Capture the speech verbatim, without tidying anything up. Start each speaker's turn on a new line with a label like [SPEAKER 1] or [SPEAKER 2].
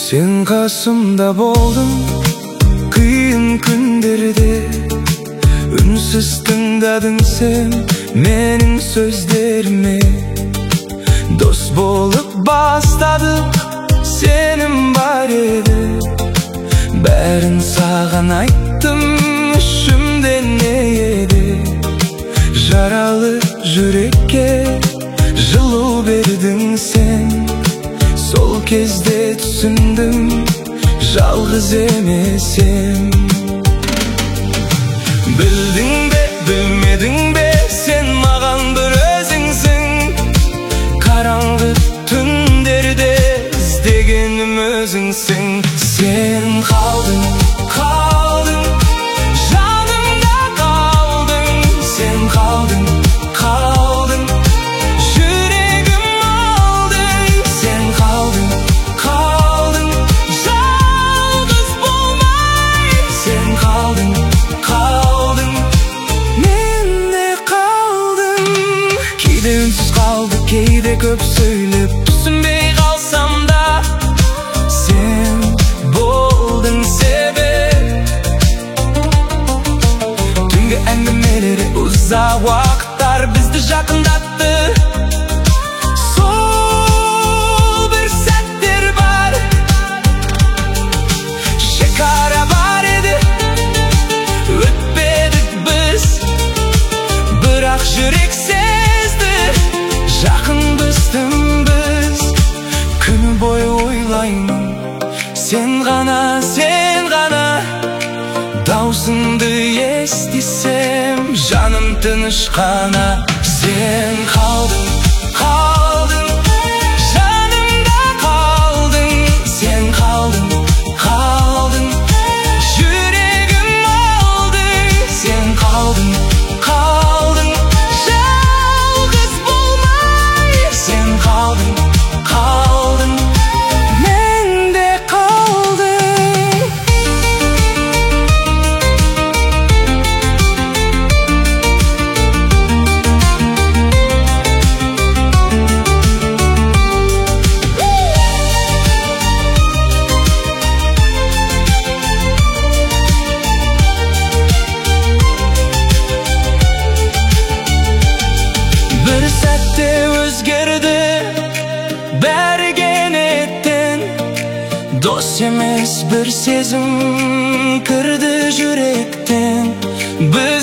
[SPEAKER 1] Sen kasımda boldun kıyın күндерде, Үнсіз тыңдадың sen менің сөздеріме. Дос болып бастадық, сенім бар еді. Бәрін саған айттым, ішімде не еді. Жаралы жүрекке жылу бердің сен. Сол кезде түсіндім, жалғыз емесем. Білдің бе, білмедің бе, сен маған бір өзіңсің. Қараңғы түндерде іздегенім өзіңсің. Сен қалдың, қалдың, жанымда қалдың. Сен қалдың, қалдың, жүрегім алдың. Сен қалдың, қалдың, жалғыз болмай. Сен қалдың, қалдың, мен де қалдым. Кейде үнсіз қалды, кейде көп сөйлеп, түсінбей қалсам да, сен болдың себеп. Түнгі әңгімелері ұзақ уақыттар бізді жақындатты. Сол бір сәттер бар, шекара бар еді, өтпедік біз. Бірақ жүрек сезді, жақынбыздың біз. Күні бойы ойлаймын, сен ғана, сен ғана. Даусыңды естисем, жаным тыныш қана. Сен қалдың, қалдың, жанымда қалдың. Сен қалдың, қалдың, жүрегім алдың. Сен қалдың, қалдың, жалғыз болмай. Сен қалдың, қалдың, мен де қалдым. Bir сәтте өзгерді бәрі кенеттен. Дос емес бір сезім кірді жүректен. Бір